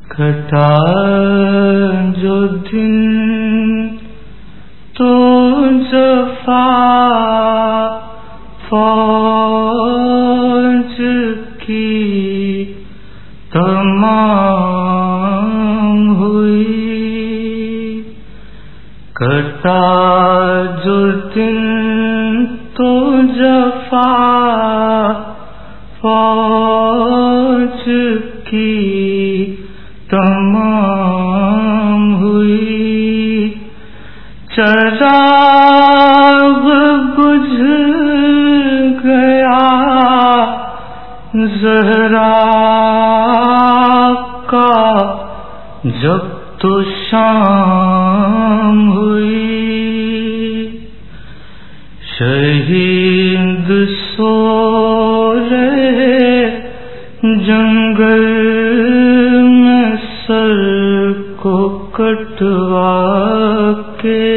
کٹا جو دن تو جفا فوج کی تمام ہوئی، کٹا جو دن تو جفا فوج کی تمام ہوئی، چراغ بجھ گیا زہرا کا جب تو شام ہوئی، شہید سو رہے جنگل میں سر کو کٹوا کے،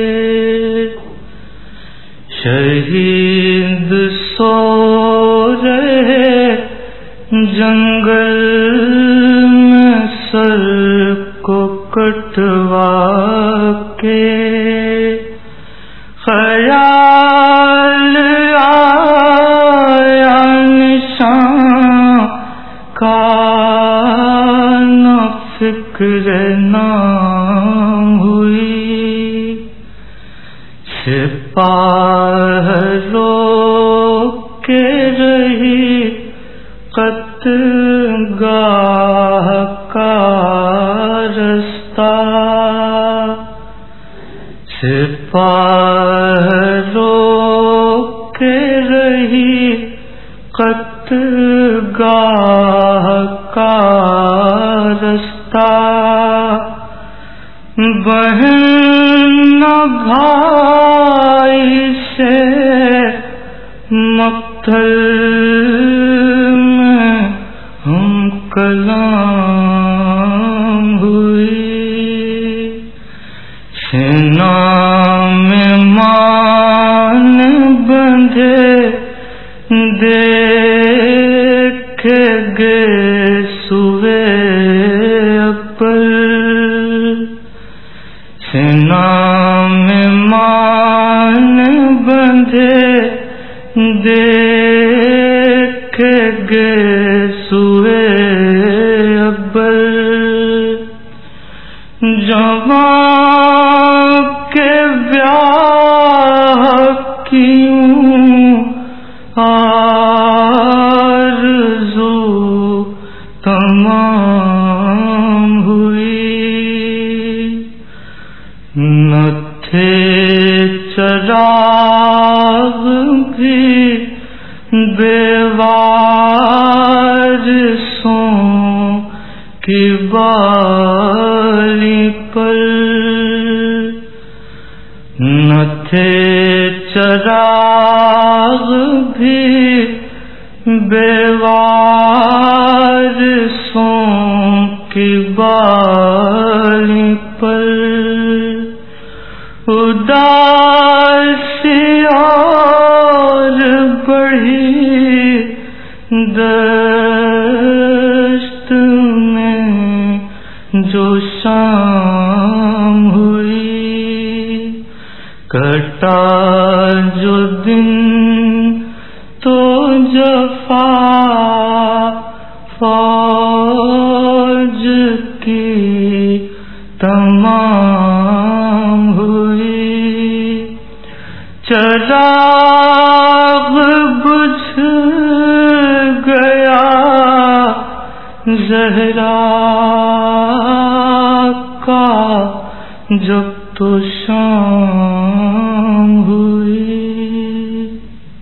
شہید سو رہے جنگل میں سر کو کٹوا کے، خیال آیا نشان کا نہ فکر نام ہوئی، سپاہیوں کے رہی قتلگاہ کا رستہ، سپاہیوں کے رہی قتلگاہ کا رستہ، بہن نہ بھائی سے مقتل میں ہم کلام ہوئی، سینہ میں مان بندھے دیکھ گے سوئے اپل، سینہ میں مان بندھے دیکھ گے سوئے اپل، جوان کے بیاہ کیوں آرزو تمام ہوئی، نہ تھے چراغ بھی بیوارثوں کی بالی پر، نہ تھے چراغ بھی بیوارثوں کی بالی پر، اداسی اور بڑھی دشت میں جو شام ہوئی، کٹا جو دن تو جفا فوج کی تمام ہوئی، چراغ بجھ گیا زہرا کا جب تو شام ہوئی۔